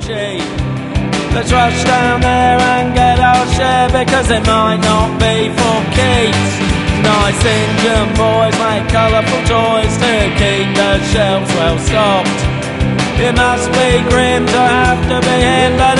cheap. Let's rush down there and get our share, because it might not be for keeps. Nice Indian boys make colourful toys to keep the shelves well stocked. It must be grim to have to be in, but